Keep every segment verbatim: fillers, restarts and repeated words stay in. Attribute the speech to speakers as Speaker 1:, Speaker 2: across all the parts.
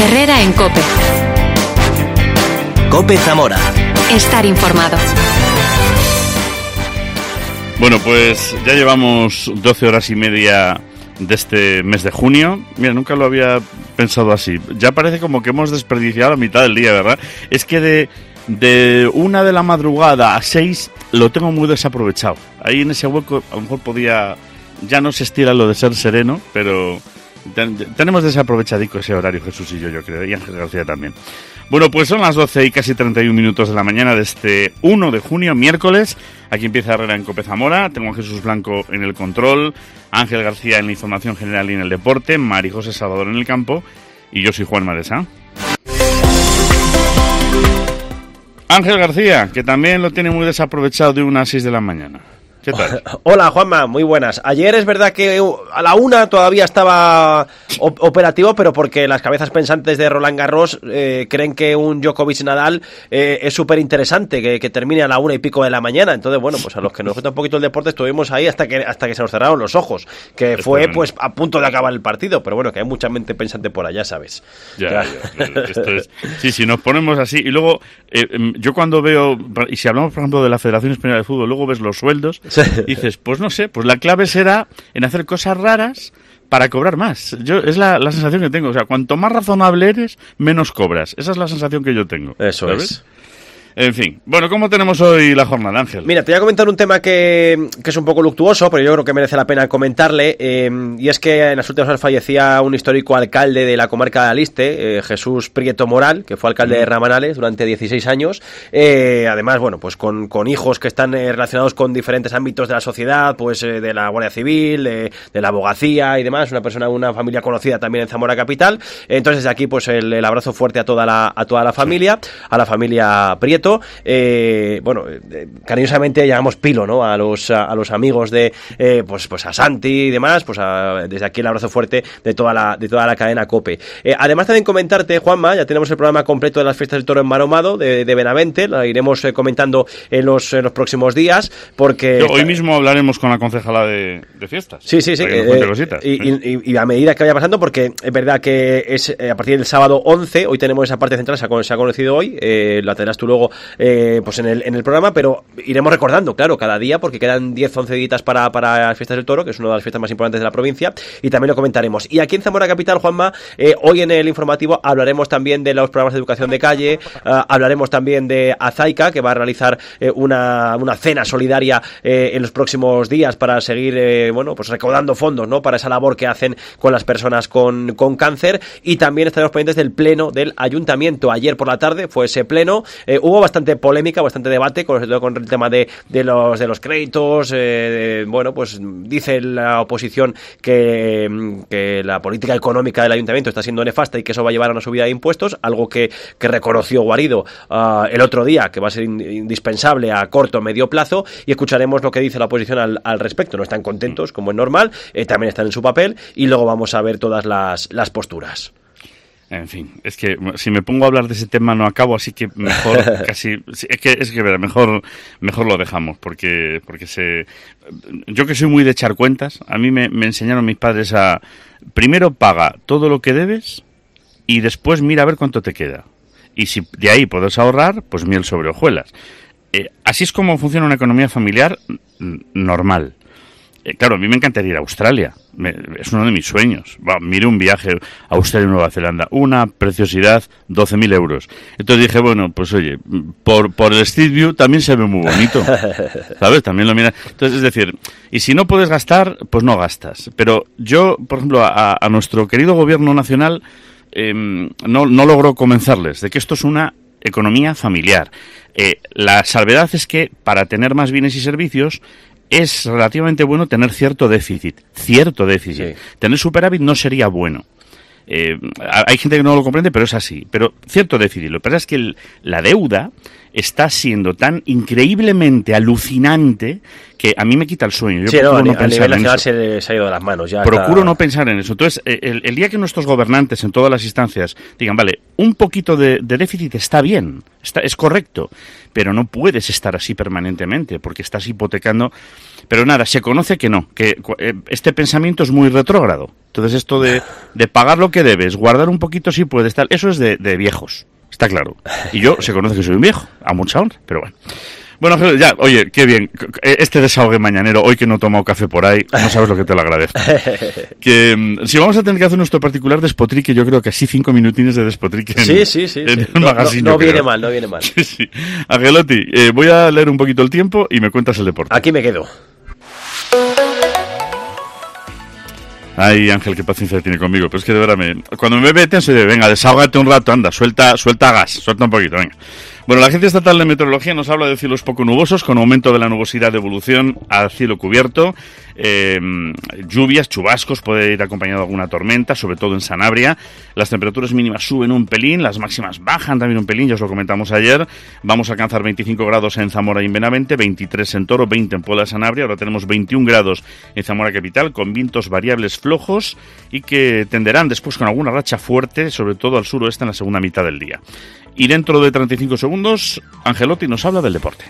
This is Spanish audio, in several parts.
Speaker 1: Herrera en COPE.
Speaker 2: COPE Zamora.
Speaker 1: Estar informado.
Speaker 3: Bueno, pues ya llevamos doce horas y media de este mes de junio. Mira, nunca lo había pensado así. Ya parece como que hemos desperdiciado la mitad del día, ¿verdad? Es que de, de una de la madrugada a seis lo tengo muy desaprovechado. Ahí en ese hueco a lo mejor podía... Ya no se estira lo de ser sereno, pero ten, tenemos desaprovechadico ese horario, Jesús y yo, yo creo, y Ángel García también. Bueno, pues son las doce y casi treinta y un minutos de la mañana de este uno de junio, miércoles. Aquí empieza Herrera en COPE Zamora. Tengo a Jesús Blanco en el control, Ángel García en la información general y en el deporte, Mari José Salvador en el campo, y yo soy Juan Madesa. Ángel García, que también lo tiene muy desaprovechado de unas seis de la mañana. ¿Qué tal?
Speaker 4: Hola, Juanma, muy buenas. Ayer es verdad que a la una todavía estaba op- operativo, pero porque las cabezas pensantes de Roland Garros eh, creen que un Djokovic-Nadal eh, es súper interesante, que, que termine a la una y pico de la mañana. Entonces, bueno, pues a los que nos gusta un poquito el deporte estuvimos ahí hasta que hasta que se nos cerraron los ojos, que
Speaker 3: Esto
Speaker 4: fue
Speaker 3: es...
Speaker 4: pues a punto de acabar el partido, pero bueno, que hay mucha mente pensante por allá, ¿sabes?
Speaker 3: Ya, ya, ya, esto es... Sí, si nos ponemos así, y luego eh, yo cuando veo, y si hablamos por ejemplo de la Federación Española de Fútbol, luego ves los sueldos, y dices, pues no sé, pues la clave será en hacer cosas raras para cobrar más. Yo es la, la sensación que tengo. O sea, cuanto más razonable eres, menos cobras. Esa es la sensación que yo tengo.
Speaker 4: Eso
Speaker 3: ¿sabes?
Speaker 4: es.
Speaker 3: En fin. Bueno, ¿cómo tenemos hoy la jornada, Ángel?
Speaker 4: Mira, te voy a comentar un tema que, que es un poco luctuoso, pero yo creo que merece la pena comentarle, eh, y es que en las últimas horas fallecía un histórico alcalde de la comarca de Aliste, eh, Jesús Prieto Moral, que fue alcalde mm. de Ramanales durante dieciséis años, eh, además, bueno, pues con, con hijos que están eh, relacionados con diferentes ámbitos de la sociedad, pues eh, de la Guardia Civil, eh, de la abogacía y demás, una persona, una familia conocida también en Zamora Capital. Entonces, de aquí, pues el, el abrazo fuerte a toda la, a toda la familia, sí. a la familia Prieto. Eh, bueno, eh, cariñosamente llamamos Pilo, ¿no? A los a, a los amigos de eh, pues pues a Santi y demás, pues a, desde aquí el abrazo fuerte de toda la de toda la cadena COPE. Eh, además también comentarte, Juanma, ya tenemos el programa completo de las fiestas del toro en Maromado de, de Benavente, lo iremos eh, comentando en los en los próximos días, porque
Speaker 3: Yo, hoy mismo hablaremos con la concejala de, de fiestas.
Speaker 4: Sí, sí, sí. Eh, y, y, y a medida que vaya pasando, porque es verdad que es eh, a partir del sábado once, hoy tenemos esa parte central, se ha, se ha conocido hoy, eh, la tendrás tú luego Eh, pues en el, en el programa, pero iremos recordando, claro, cada día, porque quedan diez, once días para, para las fiestas del toro, que es una de las fiestas más importantes de la provincia, y también lo comentaremos. Y aquí en Zamora Capital, Juanma, eh, hoy en el informativo hablaremos también de los programas de educación de calle, uh, hablaremos también de Azaica, que va a realizar eh, una, una cena solidaria eh, en los próximos días para seguir, eh, bueno, pues recaudando fondos, ¿no?, para esa labor que hacen con las personas con, con cáncer, y también estaremos pendientes del pleno del ayuntamiento. Ayer por la tarde fue ese pleno, eh, hubo bastante polémica, bastante debate con, con el tema de, de los de los créditos. Eh, bueno, pues dice la oposición que, que la política económica del ayuntamiento está siendo nefasta y que eso va a llevar a una subida de impuestos, algo que, que reconoció Guarido uh, el otro día, que va a ser indispensable a corto o medio plazo, y escucharemos lo que dice la oposición al, al respecto. No están contentos, como es normal, eh, también están en su papel, y luego vamos a ver todas las, las posturas.
Speaker 3: En fin, es que si me pongo a hablar de ese tema no acabo, así que mejor casi es que es que mejor mejor lo dejamos, porque porque se yo que soy muy de echar cuentas, a mí me, me enseñaron mis padres a primero paga todo lo que debes y después mira a ver cuánto te queda. Y si de ahí puedes ahorrar, pues miel sobre hojuelas. Eh, así es como funciona una economía familiar normal. Eh, claro, a mí me encantaría ir a Australia, me, es uno de mis sueños. Va, mire un viaje a Australia y Nueva Zelanda, una preciosidad, doce mil euros. Entonces dije, bueno, pues oye, por, por el Street View también se ve muy bonito, ¿sabes? También lo mira. Entonces, es decir, y si no puedes gastar, pues no gastas. Pero yo, por ejemplo, a, a nuestro querido gobierno nacional eh, no, no logro convencerles de que esto es una economía familiar. Eh, la salvedad es que para tener más bienes y servicios es relativamente bueno tener cierto déficit, cierto déficit. Sí. Tener superávit no sería bueno. Eh, hay gente que no lo comprende, pero es así. Pero cierto déficit. Lo que pasa es que el, la deuda está siendo tan increíblemente alucinante que a mí me quita el sueño. Yo
Speaker 4: sí, no, a,
Speaker 3: no
Speaker 4: a nivel nacional se, se ha ido de las manos. Ya
Speaker 3: procuro
Speaker 4: está...
Speaker 3: no pensar en eso. Entonces, el, el día que nuestros gobernantes en todas las instancias digan, vale, un poquito de, de déficit está bien, está, es correcto, pero no puedes estar así permanentemente porque estás hipotecando. Pero nada, se conoce que no, que este pensamiento es muy retrógrado. Entonces esto de, de pagar lo que debes, guardar un poquito si puedes, tal, eso es de, de viejos, está claro. Y yo se conoce que soy un viejo, a mucha honra, pero bueno. Bueno, Ángel, ya, oye, qué bien, este desahogue mañanero, hoy que no he tomado café por ahí, no sabes lo que te lo agradezco. Que si vamos a tener que hacer nuestro particular despotrique, yo creo que así cinco minutines de despotrique en,
Speaker 4: sí, sí, sí,
Speaker 3: en
Speaker 4: sí.
Speaker 3: el
Speaker 4: No,
Speaker 3: magazine.
Speaker 4: no, no viene mal, no viene mal.
Speaker 3: Sí, sí. Angelotti, eh, voy a leer un poquito el tiempo y me cuentas el deporte.
Speaker 4: Aquí me quedo.
Speaker 3: Ay, Ángel, qué paciencia tiene conmigo, pero es que de verdad, me, cuando me ve tenso, dice, venga, desahógate un rato, anda, suelta, suelta gas, suelta un poquito, venga. Bueno, la Agencia Estatal de Meteorología nos habla de cielos poco nubosos, con aumento de la nubosidad de evolución al cielo cubierto, eh, lluvias, chubascos, puede ir acompañado de alguna tormenta, sobre todo en Sanabria. Las temperaturas mínimas suben un pelín, las máximas bajan también un pelín, ya os lo comentamos ayer. Vamos a alcanzar veinticinco grados en Zamora y en Benavente, veintitrés en Toro, veinte en Puebla de Sanabria. Ahora tenemos veintiún grados en Zamora capital, con vientos variables flojos y que tenderán después con alguna racha fuerte, sobre todo al suroeste en la segunda mitad del día. Y dentro de treinta y cinco segundos, Angelotti nos habla del deporte.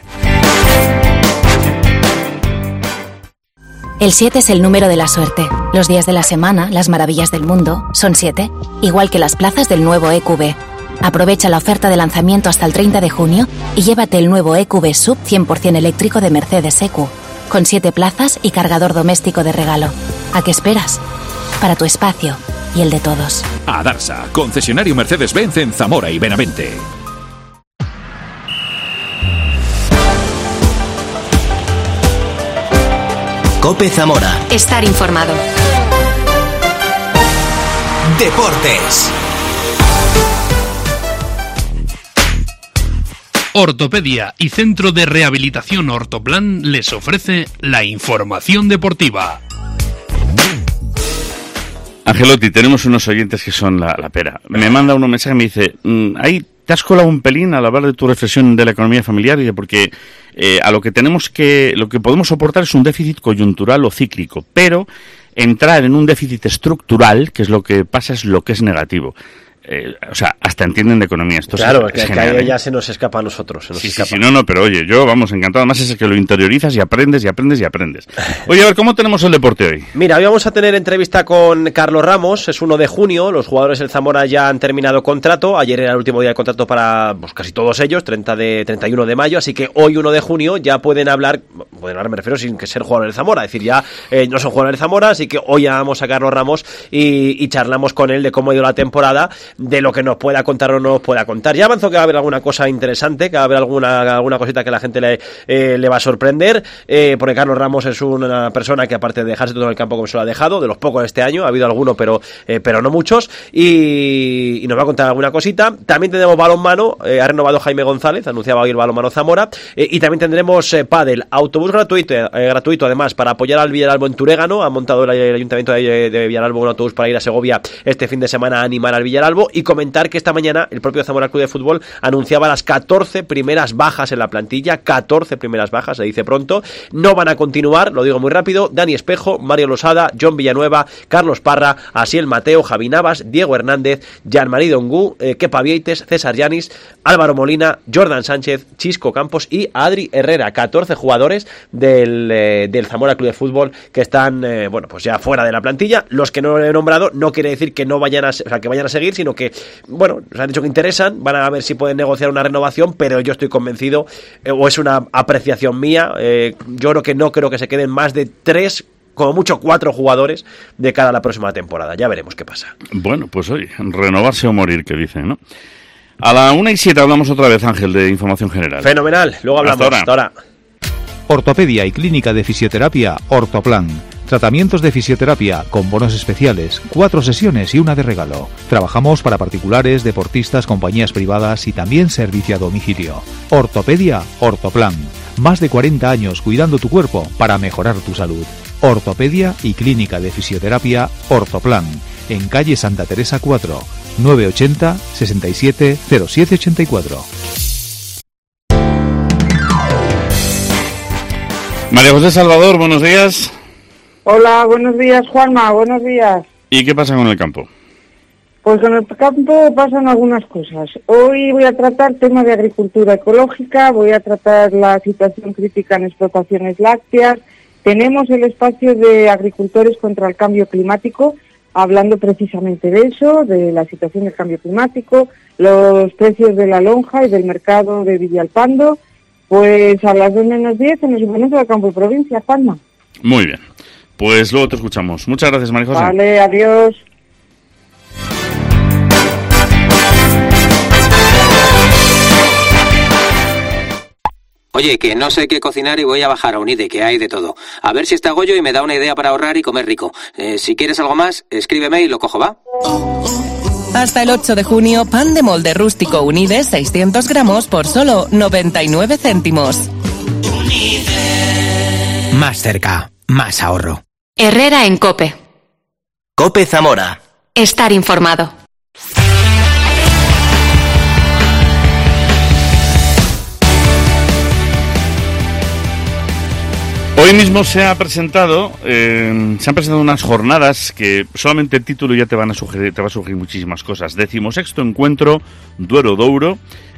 Speaker 1: El siete es el número de la suerte. Los días de la semana, las maravillas del mundo, son siete, igual que las plazas del nuevo E Q B. Aprovecha la oferta de lanzamiento hasta el treinta de junio y llévate el nuevo E Q B Sub cien por ciento eléctrico de Mercedes E Q, con siete plazas y cargador doméstico de regalo. ¿A qué esperas? Para tu espacio y el de todos.
Speaker 2: Adarsa, concesionario Mercedes-Benz en Zamora y Benavente.
Speaker 5: COPE Zamora.
Speaker 1: Estar informado.
Speaker 5: Deportes.
Speaker 6: Ortopedia y Centro de Rehabilitación Ortoplan les ofrece la información deportiva.
Speaker 3: Angelotti, tenemos unos oyentes que son la, la pera. Me manda uno mensaje y me dice, ahí te has colado un pelín al hablar de tu reflexión de la economía familiar, porque eh, a lo que tenemos que, lo que podemos soportar es un déficit coyuntural o cíclico, pero entrar en un déficit estructural, que es lo que pasa, es lo que es negativo. Eh, o sea, hasta entienden de economía. Esto
Speaker 4: claro,
Speaker 3: es,
Speaker 4: que,
Speaker 3: es
Speaker 4: que
Speaker 3: genial,
Speaker 4: ahí
Speaker 3: ¿eh?
Speaker 4: ya se nos escapa a nosotros. Se nos
Speaker 3: sí,
Speaker 4: escapa.
Speaker 3: sí, sí, no, no, pero oye, yo, vamos, encantado. Además es que lo interiorizas y aprendes y aprendes y aprendes. Oye, a ver, ¿cómo tenemos el deporte hoy?
Speaker 4: Mira, hoy vamos a tener entrevista con Carlos Ramos, es uno de junio, los jugadores del Zamora ya han terminado contrato, ayer era el último día de contrato para pues, casi todos ellos, treinta de, treinta y uno de mayo, así que hoy uno de junio ya pueden hablar, pueden hablar, me refiero, sin que ser jugadores del Zamora, es decir, ya eh, no son jugadores del Zamora, así que hoy llamamos a Carlos Ramos y, y charlamos con él de cómo ha ido la temporada, de lo que nos pueda contar o no nos pueda contar. Ya avanzó que va a haber alguna cosa interesante, que va a haber alguna, alguna cosita que la gente le, eh, le va a sorprender, eh, porque Carlos Ramos es una persona que aparte de dejarse todo en el campo como se lo ha dejado, de los pocos de este año, ha habido alguno pero, eh, pero no muchos, y, y nos va a contar alguna cosita. También tenemos balonmano, eh, ha renovado Jaime González, anunciaba hoy el balonmano Zamora, eh, y también tendremos eh, pádel, autobús gratuito, eh, gratuito además para apoyar al Villaralbo en Turégano, ha montado el, el Ayuntamiento de, de Villaralbo un autobús para ir a Segovia este fin de semana a animar al Villaralbo, y comentar que esta mañana el propio Zamora Club de Fútbol anunciaba las catorce primeras bajas en la plantilla, catorce primeras bajas, se dice pronto, no van a continuar, lo digo muy rápido: Dani Espejo, Mario Losada, John Villanueva, Carlos Parra, Asiel Mateo, Javi Navas, Diego Hernández, Jean-Marie Dongú, eh, Kepa Vieites, César Yanis, Álvaro Molina, Jordan Sánchez, Chisco Campos y Adri Herrera, catorce jugadores del, eh, del Zamora Club de Fútbol que están, eh, bueno, pues ya fuera de la plantilla. Los que no he nombrado no quiere decir que no vayan a, o sea, que vayan a seguir, sino que, bueno, nos han dicho que interesan, van a ver si pueden negociar una renovación, pero yo estoy convencido, eh, o es una apreciación mía, eh, yo creo que no creo que se queden más de tres, como mucho cuatro jugadores de cara a la próxima temporada. Ya veremos qué pasa.
Speaker 3: Bueno, pues oye, renovarse o morir, que dicen, ¿no? A la una y siete hablamos otra vez, Ángel, de información general.
Speaker 4: Fenomenal, luego hablamos.
Speaker 3: Hasta ahora.
Speaker 4: Hasta ahora.
Speaker 7: Ortopedia y Clínica de Fisioterapia Ortoplan. Tratamientos de fisioterapia con bonos especiales, cuatro sesiones y una de regalo. Trabajamos para particulares, deportistas, compañías privadas y también servicio a domicilio. Ortopedia Ortoplan. Más de cuarenta años cuidando tu cuerpo para mejorar tu salud. Ortopedia y Clínica de Fisioterapia Ortoplan. En calle Santa Teresa cuatro, nueve ochenta, sesenta y siete, cero siete ochenta y cuatro.
Speaker 3: María José Salvador, buenos días.
Speaker 8: Hola, buenos días, Juanma, buenos días.
Speaker 3: ¿Y qué pasa con el campo?
Speaker 8: Pues con el campo pasan algunas cosas. Hoy voy a tratar temas de agricultura ecológica, voy a tratar la situación crítica en explotaciones lácteas. Tenemos el espacio de agricultores contra el cambio climático, hablando precisamente de eso, de la situación del cambio climático, los precios de la lonja y del mercado de Villalpando. Pues a las dos menos diez en los Informativos del Campo y Provincia, Palma.
Speaker 3: Muy bien, pues luego te escuchamos. Muchas gracias, María José.
Speaker 8: Vale, adiós.
Speaker 9: Oye, que no sé qué cocinar y voy a bajar a Unide, que hay de todo. A ver si está Goyo y me da una idea para ahorrar y comer rico. Eh, si quieres algo más, escríbeme y lo cojo, ¿va?
Speaker 10: Hasta el ocho de junio, pan de molde rústico Unide, seiscientos gramos por solo noventa y nueve céntimos.
Speaker 5: Unide. Más cerca, más ahorro.
Speaker 1: Herrera en COPE.
Speaker 5: COPE Zamora.
Speaker 1: Estar informado.
Speaker 3: Hoy mismo se ha presentado, eh, se han presentado unas jornadas que solamente el título ya te van a sugerir, te va a sugerir muchísimas cosas. Decimosexto encuentro Duero Douro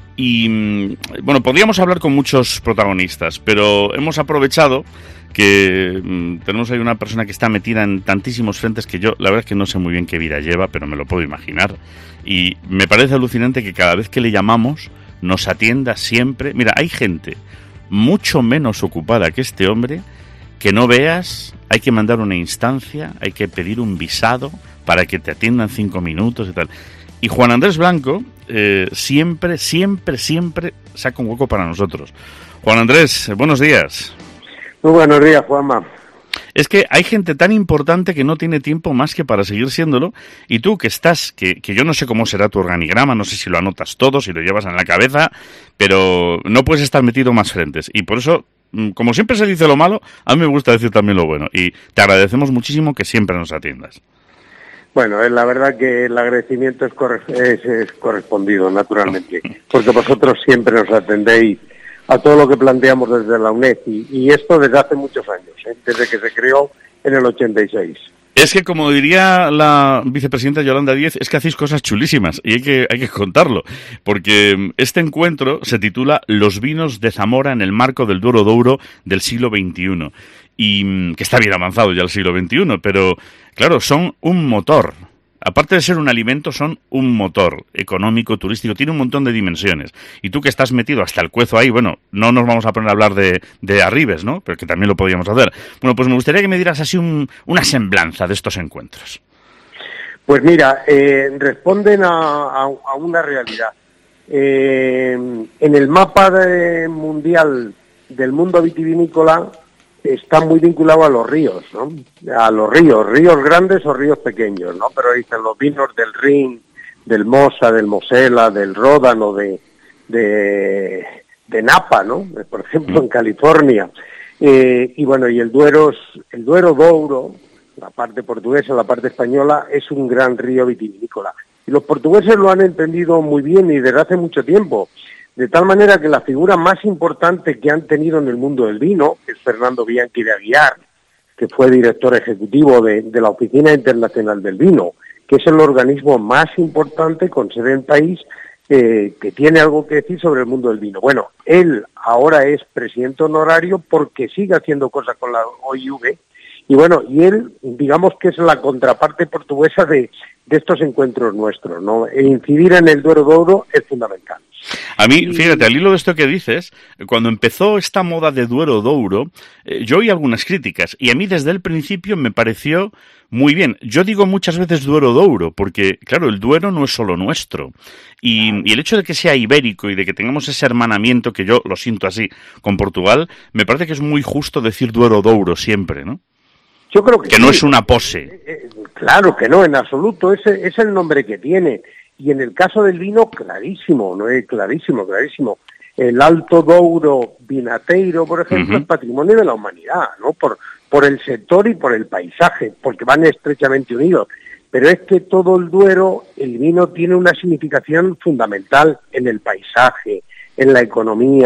Speaker 3: y bueno, podríamos hablar con muchos protagonistas, pero hemos aprovechado que mm, tenemos ahí una persona que está metida en tantísimos frentes que yo la verdad es que no sé muy bien qué vida lleva, pero me lo puedo imaginar. Y me parece alucinante que cada vez que le llamamos nos atienda siempre. Mira, hay gente mucho menos ocupada que este hombre, que no veas, hay que mandar una instancia, hay que pedir un visado para que te atiendan cinco minutos y tal. Y Juan Andrés Blanco eh, siempre, siempre, siempre saca un hueco para nosotros. Juan Andrés, buenos días.
Speaker 11: Muy buenos días, Juanma.
Speaker 3: Es que hay gente tan importante que no tiene tiempo más que para seguir siéndolo, y tú que estás, que, que yo no sé cómo será tu organigrama, no sé si lo anotas todo, si lo llevas en la cabeza, pero no puedes estar metido más frentes, y por eso, como siempre se dice lo malo, a mí me gusta decir también lo bueno, y te agradecemos muchísimo que siempre nos atiendas.
Speaker 11: Bueno, es la verdad que el agradecimiento es, corre- es, es correspondido, naturalmente, porque vosotros siempre nos atendéis a todo lo que planteamos desde la UNED, y, y esto desde hace muchos años, ¿eh? Desde que se creó en el ochenta y seis.
Speaker 3: Es que, como diría la vicepresidenta Yolanda Díez, es que hacéis cosas chulísimas y hay que, hay que contarlo, porque este encuentro se titula Los vinos de Zamora en el marco del Duero Douro del siglo veintiuno, y que está bien avanzado ya el siglo veintiuno, pero claro, son un motor. Aparte de ser un alimento, son un motor económico, turístico, tiene un montón de dimensiones. Y tú que estás metido hasta el cuezo ahí, bueno, no nos vamos a poner a hablar de, de Arribes, ¿no? Pero que también lo podríamos hacer. Bueno, pues me gustaría que me dieras así un, una semblanza de estos encuentros.
Speaker 11: Pues mira, eh, responden a, a, a una realidad. Eh, en el mapa de, mundial del mundo vitivinícola está muy vinculado a los ríos, ¿no? A los ríos, ríos grandes o ríos pequeños, ¿no? Pero dicen los vinos del Rin, del Mosa, del Mosela, del Ródano, de, de, de Napa, ¿no? Por ejemplo, en California. Eh, y bueno, y el Duero, el Duero Douro, la parte portuguesa, la parte española, es un gran río vitivinícola. Y los portugueses lo han entendido muy bien y desde hace mucho tiempo. De tal manera que la figura más importante que han tenido en el mundo del vino, que es Fernando Bianchi de Aguiar, que fue director ejecutivo de, de la Oficina Internacional del Vino, que es el organismo más importante con sede en país eh, que tiene algo que decir sobre el mundo del vino. Bueno, él ahora es presidente honorario porque sigue haciendo cosas con la O I V, y bueno, y él, digamos que es la contraparte portuguesa de, de estos encuentros nuestros, ¿no? E incidir en el Duero Douro es fundamental.
Speaker 3: A mí, fíjate, al hilo de esto que dices, cuando empezó esta moda de Duero Douro, eh, yo oí algunas críticas, y a mí desde el principio me pareció muy bien. Yo digo muchas veces Duero Douro, porque, claro, el Duero no es solo nuestro. Y, y el hecho de que sea ibérico y de que tengamos ese hermanamiento, que yo lo siento así, con Portugal, me parece que es muy justo decir Duero Douro siempre, ¿no?
Speaker 11: Yo creo que,
Speaker 3: que
Speaker 11: sí.
Speaker 3: no es una pose.
Speaker 11: Eh, eh, claro que no, en absoluto, ese es el nombre que tiene. Y en el caso del vino, clarísimo, no es clarísimo, clarísimo. El Alto Douro Vinateiro, por ejemplo, uh-huh. es patrimonio de la humanidad, ¿no? Por, por el sector y por el paisaje, porque van estrechamente unidos. Pero es que todo el Duero, el vino tiene una significación fundamental en el paisaje, en la economía,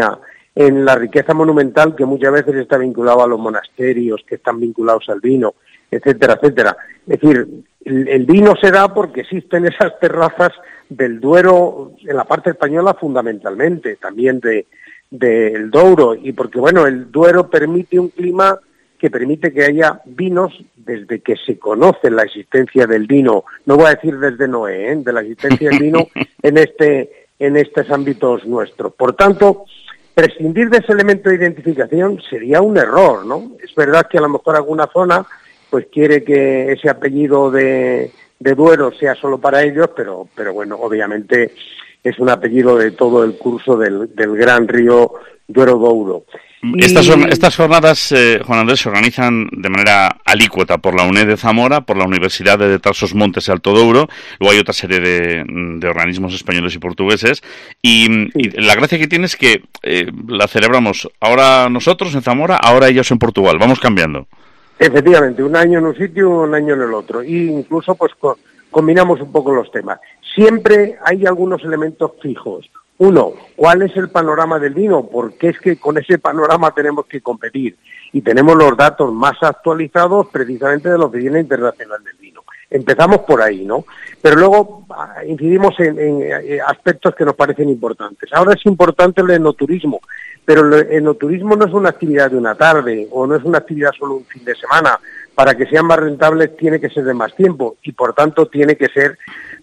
Speaker 11: en la riqueza monumental que muchas veces está vinculado a los monasterios, que están vinculados al vino, etcétera, etcétera. Es decir, el, el vino se da porque existen esas terrazas del Duero, en la parte española fundamentalmente, también de del Douro, y porque, bueno, el Duero permite un clima que permite que haya vinos desde que se conoce la existencia del vino, no voy a decir desde Noé, ¿eh? de la existencia del vino en este en estos ámbitos nuestros. Por tanto, prescindir de ese elemento de identificación sería un error, ¿no? Es verdad que a lo mejor alguna zona pues quiere que ese apellido de, de Duero sea solo para ellos, pero, pero bueno, obviamente es un apellido de todo el curso del, del gran río Duero-Douro.
Speaker 3: Estas, estas jornadas, eh, Juan Andrés, se organizan de manera alícuota por la UNED de Zamora, por la Universidad de Trás Montes y Alto Douro, luego hay otra serie de, de organismos españoles y portugueses, y, sí. y la gracia que tiene es que eh, la celebramos ahora nosotros en Zamora, ahora ellos en Portugal, vamos cambiando.
Speaker 11: Efectivamente, un año en un sitio, un año en el otro, y incluso pues co- combinamos un poco los temas. Siempre hay algunos elementos fijos. Uno, ¿cuál es el panorama del vino? Porque es que con ese panorama tenemos que competir y tenemos los datos más actualizados precisamente de la Oficina Internacional del Vino. Empezamos por ahí, ¿no? Pero luego incidimos en, en aspectos que nos parecen importantes. Ahora es importante el enoturismo, pero el enoturismo no es una actividad de una tarde o no es una actividad solo un fin de semana. Para que sean más rentables tiene que ser de más tiempo y por tanto tiene que ser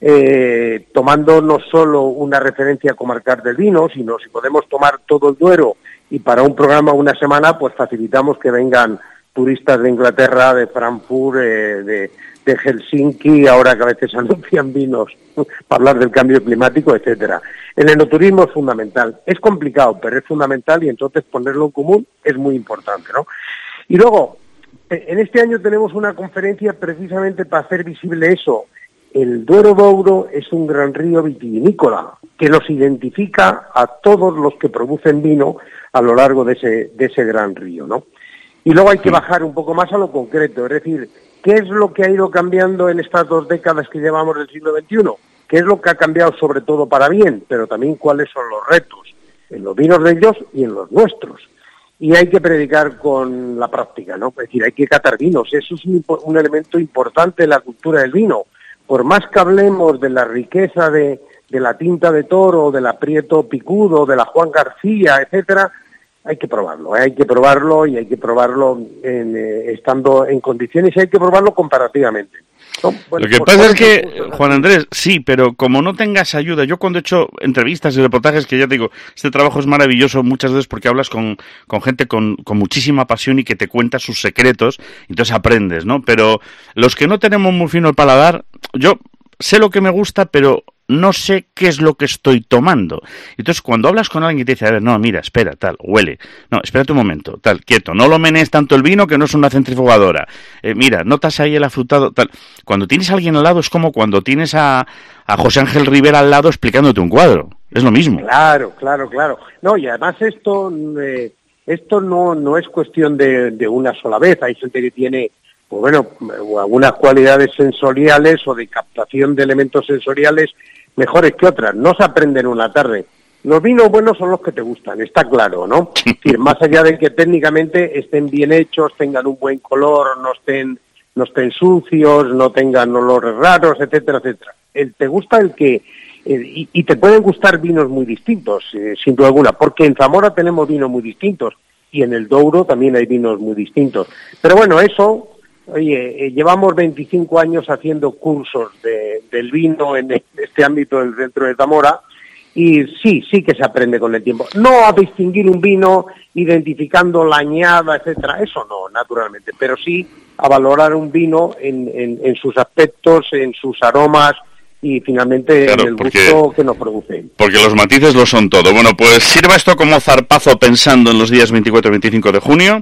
Speaker 11: eh, tomando no solo una referencia comarcal del vino, sino si podemos tomar todo el Duero y para un programa una semana, pues facilitamos que vengan turistas de Inglaterra, de Frankfurt, eh, de, de Helsinki, ahora que a veces anuncian vinos para hablar del cambio climático, etcétera. El enoturismo es fundamental, es complicado, pero es fundamental y entonces ponerlo en común es muy importante, ¿no? Y luego, en este año tenemos una conferencia precisamente para hacer visible eso. El Duero-Douro es un gran río vitivinícola que nos identifica a todos los que producen vino a lo largo de ese, de ese gran río, ¿no? Y luego hay que bajar un poco más a lo concreto, es decir, ¿qué es lo que ha ido cambiando en estas dos décadas que llevamos del siglo veintiuno? ¿Qué es lo que ha cambiado sobre todo para bien? Pero también cuáles son los retos en los vinos de ellos y en los nuestros. Y hay que predicar con la práctica, ¿no? Es decir, hay que catar vinos. Eso es un, un elemento importante de la cultura del vino. Por más que hablemos de la riqueza de, de la tinta de toro, de la Prieto Picudo, de la Juan García, etcétera, hay que probarlo. ¿eh? Hay que probarlo y hay que probarlo en, eh, estando en condiciones y hay que probarlo comparativamente. No, bueno,
Speaker 3: lo que pasa es que, Juan Andrés, sí, pero como no tengas ayuda, yo cuando he hecho entrevistas y reportajes, que ya te digo, este trabajo es maravilloso muchas veces porque hablas con, con gente con, con muchísima pasión y que te cuenta sus secretos, entonces aprendes, ¿no? Pero los que no tenemos muy fino el paladar, yo sé lo que me gusta, pero no sé qué es lo que estoy tomando. Entonces, cuando hablas con alguien y te dice, a ver, no, mira, espera, tal, huele. No, espérate un momento, tal, quieto. No lo menees tanto el vino que no es una centrifugadora. Eh, mira, notas ahí el afrutado, tal. Cuando tienes a alguien al lado es como cuando tienes a, a José Ángel Rivera al lado explicándote un cuadro. Es lo mismo.
Speaker 11: Claro, claro, claro. No, y además esto, eh, esto no, no es cuestión de, de una sola vez. Hay gente que tiene, pues bueno, algunas cualidades sensoriales o de captación de elementos sensoriales mejores que otras, no se aprende en una tarde. Los vinos buenos son los que te gustan, está claro, ¿no? Es decir, más allá de que técnicamente estén bien hechos, tengan un buen color, no estén, no estén sucios, no tengan olores raros, etcétera, etcétera. El, te gusta el que... Eh, y, y te pueden gustar vinos muy distintos, eh, sin duda alguna, porque en Zamora tenemos vinos muy distintos y en el Douro también hay vinos muy distintos. Pero bueno, eso... Oye, eh, llevamos veinticinco años haciendo cursos de, del vino en este ámbito del centro de Zamora y sí, sí que se aprende con el tiempo. No a distinguir un vino identificando la añada, etcétera, eso no, naturalmente, pero sí a valorar un vino en, en, en sus aspectos, en sus aromas y finalmente claro, en el porque, gusto que nos produce.
Speaker 3: Porque los matices lo son todo. Bueno, pues sirva esto como zarpazo pensando en los días veinticuatro y veinticinco de junio,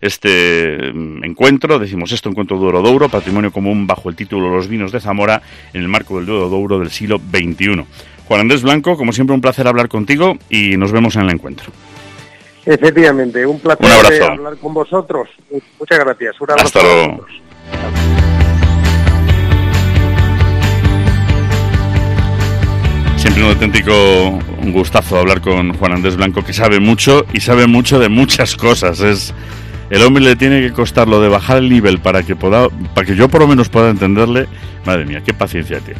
Speaker 3: este encuentro, decimos esto, Encuentro Duero-Douro, Patrimonio Común bajo el título Los Vinos de Zamora, en el marco del Duero-Douro del siglo veintiuno. Juan Andrés Blanco, como siempre un placer hablar contigo y nos vemos en el encuentro.
Speaker 11: Efectivamente, un placer
Speaker 3: un abrazo.
Speaker 11: hablar con vosotros. Muchas gracias. Un abrazo.
Speaker 3: Hasta luego. Siempre un auténtico un gustazo hablar con Juan Andrés Blanco, que sabe mucho y sabe mucho de muchas cosas. Es el hombre le tiene que costar lo de bajar el nivel para que pueda, para que yo por lo menos pueda entenderle. Madre mía, qué paciencia tiene.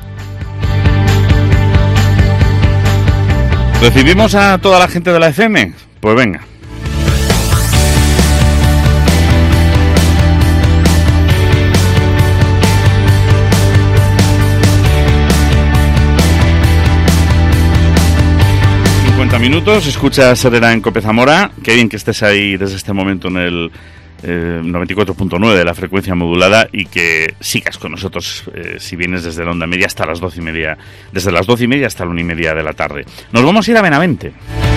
Speaker 3: ¿Recibimos a toda la gente de la F M? Pues venga. cincuenta minutos, escucha Herrera en Cope Zamora. Qué bien que estés ahí desde este momento en el eh, noventa y cuatro punto nueve de la frecuencia modulada y que sigas con nosotros eh, si vienes desde la onda media hasta las doce y media, desde las doce y media hasta la una y media de la tarde. Nos vamos a ir a Benavente.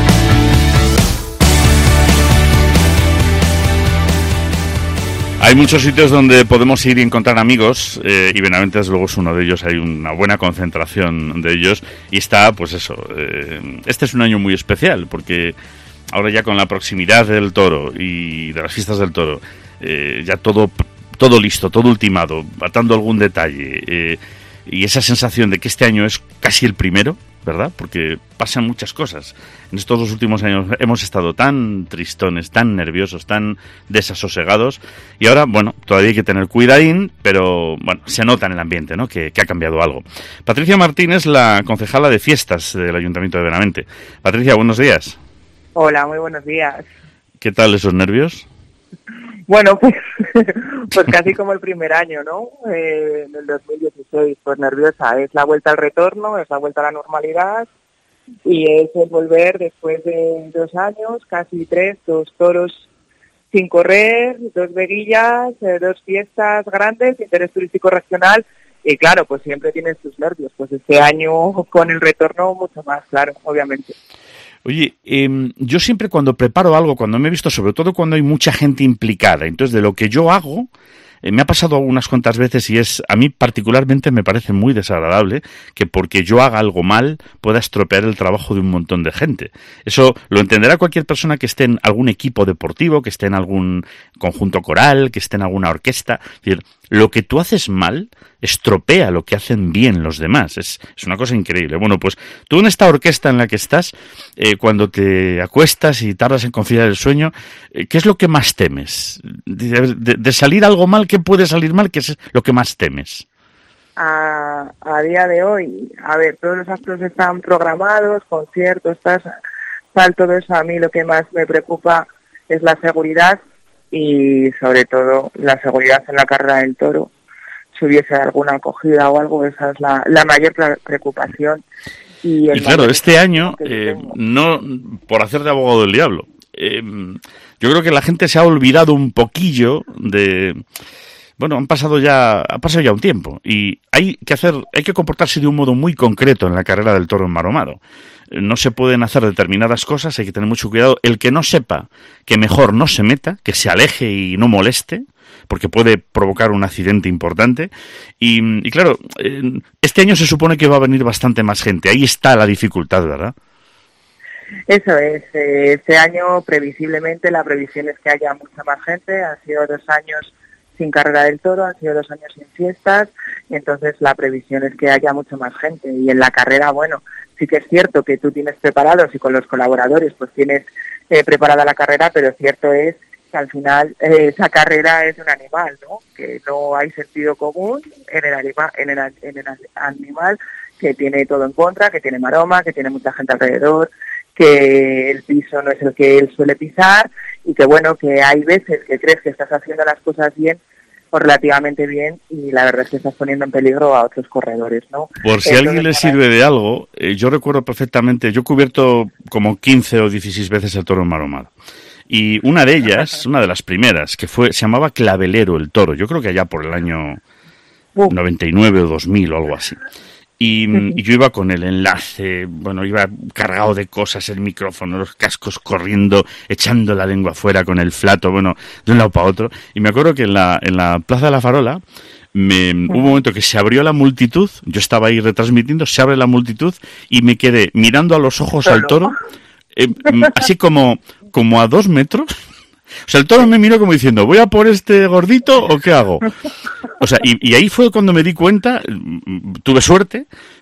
Speaker 3: Hay muchos sitios donde podemos ir y encontrar amigos eh, y Benavente desde luego es uno de ellos. Hay una buena concentración de ellos y está, pues eso, eh, este es un año muy especial porque ahora ya con la proximidad del toro y de las fiestas del toro, eh, ya todo todo listo, todo ultimado, atando algún detalle eh, y esa sensación de que este año es casi el primero, ¿verdad? Porque pasan muchas cosas. En estos dos últimos años hemos estado tan tristones, tan nerviosos, tan desasosegados y ahora, bueno, todavía hay que tener cuidadín, pero bueno, se nota en el ambiente, ¿no? Que, que ha cambiado algo. Patricia Martínez, la concejala de fiestas del Ayuntamiento de Benavente. Patricia, buenos días.
Speaker 12: Hola, muy buenos días.
Speaker 3: ¿Qué tal esos nervios?
Speaker 12: Bueno, pues, pues casi como el primer año, ¿no? Eh, en el dos mil dieciséis, pues nerviosa. Es la vuelta al retorno, es la vuelta a la normalidad y es el volver después de dos años, casi tres, dos toros sin correr, dos veguillas, eh, dos fiestas grandes, interés turístico regional y claro, pues siempre tienes tus nervios. Pues este año con el retorno mucho más, claro, obviamente.
Speaker 3: Oye, eh, yo siempre cuando preparo algo, cuando me he visto, sobre todo cuando hay mucha gente implicada, entonces de lo que yo hago, eh, me ha pasado unas cuantas veces y es, a mí particularmente me parece muy desagradable que porque yo haga algo mal pueda estropear el trabajo de un montón de gente. Eso lo entenderá cualquier persona que esté en algún equipo deportivo, que esté en algún conjunto coral, que esté en alguna orquesta. Es decir, lo que tú haces mal estropea lo que hacen bien los demás. Es, es una cosa increíble. Bueno, pues tú en esta orquesta en la que estás, eh, cuando te acuestas y tardas en conciliar el sueño, eh, ¿qué es lo que más temes? De, de, de salir algo mal, ¿qué puede salir mal? ¿Qué es lo que más temes?
Speaker 12: A, a día de hoy, a ver, todos los actos están programados, conciertos, tal, tal, todo eso. A mí lo que más me preocupa es la seguridad y sobre todo la seguridad en la carrera del toro. Si hubiese alguna acogida o algo, esa es la, la mayor preocupación. Y,
Speaker 3: y claro, este año, eh, no por hacer de abogado del diablo, eh, yo creo que la gente se ha olvidado un poquillo de... Bueno, han pasado ya, ha pasado ya un tiempo y hay que hacer, hay que comportarse de un modo muy concreto en la carrera del toro en Maromaro. No se pueden hacer determinadas cosas, hay que tener mucho cuidado. El que no sepa, que mejor no se meta, que se aleje y no moleste, porque puede provocar un accidente importante. Y, y claro, este año se supone que va a venir bastante más gente. Ahí está la dificultad, ¿verdad?
Speaker 12: Eso es. Este año, previsiblemente, la previsión es que haya mucha más gente. Han sido dos años sin carrera del toro, han sido dos años sin fiestas, y entonces la previsión es que haya mucha más gente. Y en la carrera, bueno, sí que es cierto que tú tienes preparados y con los colaboradores pues tienes eh, preparada la carrera, pero cierto es que al final eh, esa carrera es un animal, ¿no? Que no hay sentido común en el, anima, en, el, en el animal, que tiene todo en contra, que tiene maroma, que tiene mucha gente alrededor, que el piso no es el que él suele pisar y que bueno, que hay veces que crees que estás haciendo las cosas bien o relativamente bien y la verdad es que estás poniendo en peligro a otros corredores, ¿no?
Speaker 3: Por si a alguien le sirve de algo, eh, yo recuerdo perfectamente, yo he cubierto como quince o dieciséis veces el toro en Maromaro. Y una de ellas, una de las primeras, que fue, se llamaba Clavelero el toro, yo creo que allá por el año noventa y nueve o dos mil o algo así. Y, y yo iba con el enlace, bueno, iba cargado de cosas, el micrófono, los cascos corriendo, echando la lengua afuera con el flato, bueno, de un lado para otro. Y me acuerdo que en la, en la Plaza de la Farola me, hubo un momento que se abrió la multitud, yo estaba ahí retransmitiendo, se abre la multitud y me quedé mirando a los ojos al toro, eh, así como, como a dos metros. O sea, el toro me miró como diciendo, ¿voy a por este gordito o qué hago? O sea, y, y ahí fue cuando me di cuenta, tuve suerte,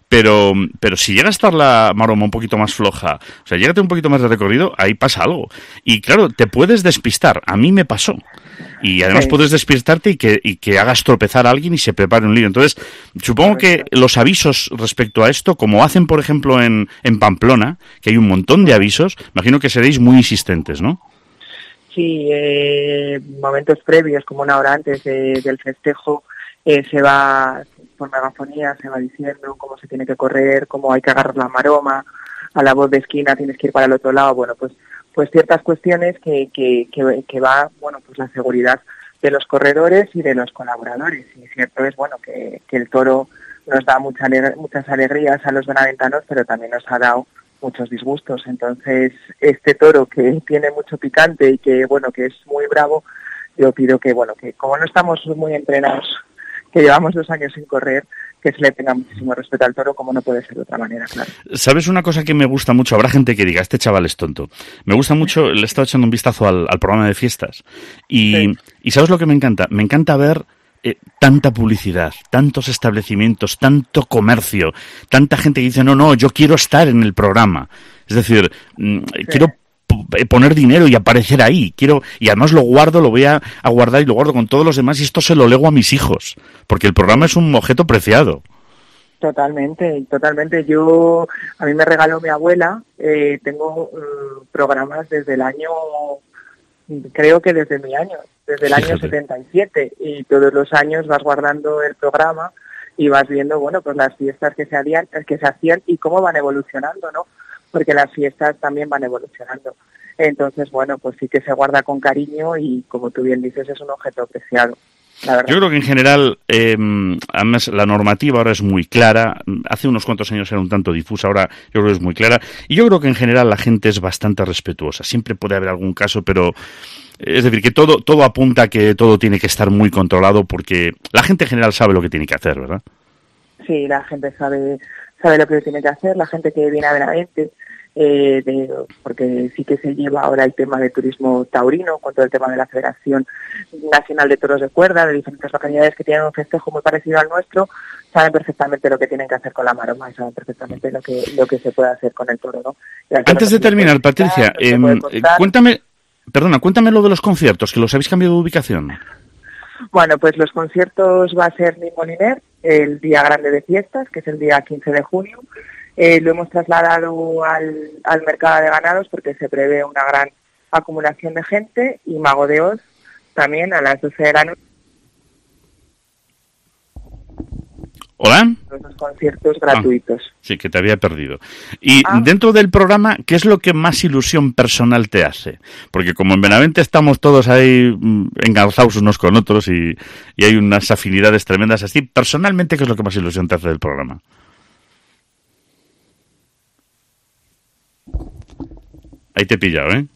Speaker 3: pero, pero si llega a estar la maroma un poquito más floja, o sea, llega a tener un poquito más de recorrido, ahí pasa algo. Y claro, te puedes despistar. A mí me pasó. Y además sí. puedes despistarte y que, y que hagas tropezar a alguien y se prepare un lío. Entonces, supongo que los avisos respecto a esto, como hacen, por ejemplo, en, en Pamplona, que hay un montón de avisos, imagino que seréis muy insistentes, ¿no?
Speaker 12: Sí, eh, momentos previos, como una hora antes de, del festejo, eh, se va, por megafonía, se va diciendo cómo se tiene que correr, cómo hay que agarrar la maroma, a la voz de esquina tienes que ir para el otro lado, bueno, pues pues ciertas cuestiones que, que, que, que va, bueno, pues la seguridad de los corredores y de los colaboradores. Y cierto es, bueno, que, que el toro nos da mucha, muchas alegrías a los benaventanos, pero también nos ha dado muchos disgustos. Entonces, este toro que tiene mucho picante y que, bueno, que es muy bravo, yo pido que, bueno, que como no estamos muy entrenados, que llevamos dos años sin correr, que se le tenga muchísimo respeto al toro, como no puede ser de otra manera, claro.
Speaker 3: ¿Sabes una cosa que me gusta mucho? Habrá gente que diga, este chaval es tonto. Me gusta mucho, le he estado echando un vistazo al, al programa de fiestas. Y, sí. y ¿sabes lo que me encanta? Me encanta ver eh, tanta publicidad, tantos establecimientos, tanto comercio, tanta gente que dice, no, no, yo quiero estar en el programa. Es decir, sí. quiero poner dinero y aparecer ahí, quiero, y además lo guardo, lo voy a, a guardar y lo guardo con todos los demás y esto se lo lego a mis hijos, porque el programa es un objeto preciado.
Speaker 12: Totalmente, totalmente. Yo, a mí me regaló mi abuela, eh, tengo um, programas desde el año, creo que desde mi año, desde el Fíjate. año setenta y siete, y todos los años vas guardando el programa y vas viendo, bueno, pues las fiestas que se hacían, que se hacían y cómo van evolucionando, ¿no? Porque las fiestas también van evolucionando. Entonces, bueno, pues sí que se guarda con cariño y, como tú bien dices, es un objeto preciado. La verdad.
Speaker 3: Yo creo que en general, eh, además la normativa ahora es muy clara, hace unos cuantos años era un tanto difusa, ahora yo creo que es muy clara, y yo creo que en general la gente es bastante respetuosa, siempre puede haber algún caso, pero es decir, que todo, todo apunta a que todo tiene que estar muy controlado porque la gente en general sabe lo que tiene que hacer, ¿verdad?
Speaker 12: Sí, la gente sabe... sabe lo que tiene que hacer, la gente que viene a Benavente, eh, de, porque sí que se lleva ahora el tema de turismo taurino, con todo el tema de la Federación Nacional de Toros de Cuerda, de diferentes localidades que tienen un festejo muy parecido al nuestro, saben perfectamente lo que tienen que hacer con la maroma y saben perfectamente lo que lo que se puede hacer con el toro, ¿no?
Speaker 3: Antes de terminar, Patricia, eh, cuéntame, perdona, cuéntame lo de los conciertos, que los habéis cambiado de ubicación.
Speaker 12: Bueno, pues los conciertos va a ser en Moliner, el día grande de fiestas, que es el día quince de junio. Eh, lo hemos trasladado al, al mercado de ganados porque se prevé una gran acumulación de gente, y Mago de Oz también a las doce de la noche.
Speaker 3: ¿Hola?
Speaker 12: Los conciertos gratuitos.
Speaker 3: Ah, sí, que te había perdido. Y
Speaker 12: ah.
Speaker 3: dentro del programa, ¿qué es lo que más ilusión personal te hace? Porque como en Benavente estamos todos ahí engarzados unos con otros y, y hay unas afinidades tremendas así, personalmente, ¿qué es lo que más ilusión te hace del programa? Ahí te he pillado, ¿eh?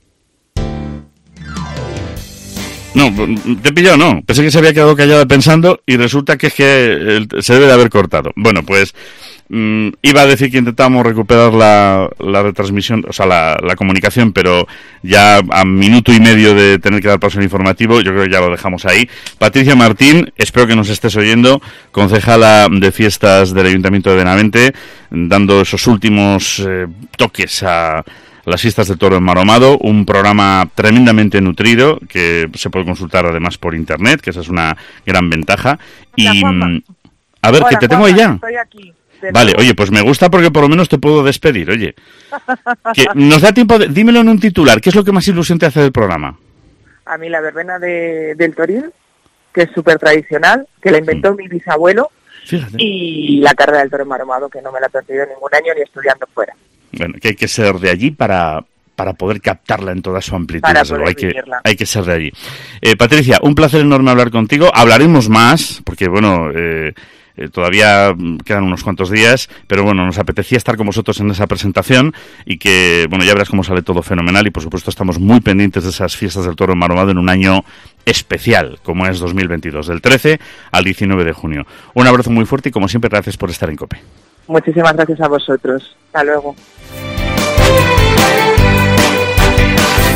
Speaker 3: No, te he pillado, no. Pensé que se había quedado callada pensando y resulta que es que se debe de haber cortado. Bueno, pues mmm, iba a decir que intentábamos recuperar la, la retransmisión, o sea, la, la comunicación, pero ya a minuto y medio de tener que dar paso al informativo, yo creo que ya lo dejamos ahí. Patricia Martín, espero que nos estés oyendo, concejala de fiestas del Ayuntamiento de Benavente, dando esos últimos eh, toques a las fiestas del toro enmaromado, un programa tremendamente nutrido que se puede consultar además por internet, que esa es una gran ventaja.
Speaker 12: Hola,
Speaker 3: y
Speaker 12: Juanma.
Speaker 3: a ver,
Speaker 12: Hola,
Speaker 3: que te tengo ahí ya.
Speaker 12: Estoy aquí.
Speaker 3: Vale, oye, pues me gusta porque por lo menos te puedo despedir, oye. Que nos da tiempo de, dímelo en un titular, ¿qué es lo que más ilusión te hace del programa?
Speaker 12: A mí la verbena de, del Toril, que es súper tradicional, que la inventó mm. mi bisabuelo.
Speaker 3: Fíjate.
Speaker 12: Y la carrera del toro enmaromado, que no me la he perdido ningún año ni estudiando fuera.
Speaker 3: Bueno, que hay que ser de allí para, para poder captarla en toda su amplitud.
Speaker 12: Para
Speaker 3: Desde luego.
Speaker 12: poder
Speaker 3: Hay que,
Speaker 12: vivirla.
Speaker 3: hay que ser de allí. Eh, Patricia, un placer enorme hablar contigo. Hablaremos más, porque bueno, eh, eh, todavía quedan unos cuantos días, pero bueno, nos apetecía estar con vosotros en esa presentación y que, bueno, ya verás cómo sale todo fenomenal y por supuesto estamos muy pendientes de esas fiestas del toro enmaromado en un año especial, como es dos mil veintidós, del trece al diecinueve de junio. Un abrazo muy fuerte y como siempre, gracias por estar en COPE.
Speaker 12: Muchísimas gracias a vosotros. Hasta luego.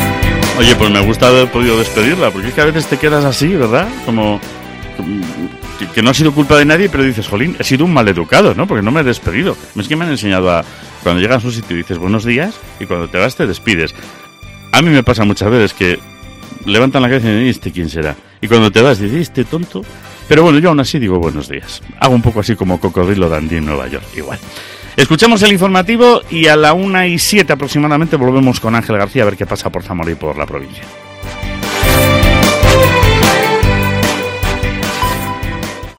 Speaker 3: Oye, pues me gusta haber podido despedirla, porque es que a veces te quedas así, ¿verdad? Como que, que no ha sido culpa de nadie, pero dices, jolín, he sido un maleducado, ¿no? Porque no me he despedido. Es que me han enseñado a, cuando llegas a un sitio dices buenos días, y cuando te vas te despides. A mí me pasa muchas veces que levantan la cabeza y dicen, ¿este quién será? Y cuando te vas dices, ¿este tonto? Pero bueno, yo aún así digo buenos días. Hago un poco así como Cocodrilo Dandy en Nueva York, igual. Escuchamos el informativo y a la una y siete aproximadamente volvemos con Ángel García a ver qué pasa por Zamora y por la provincia.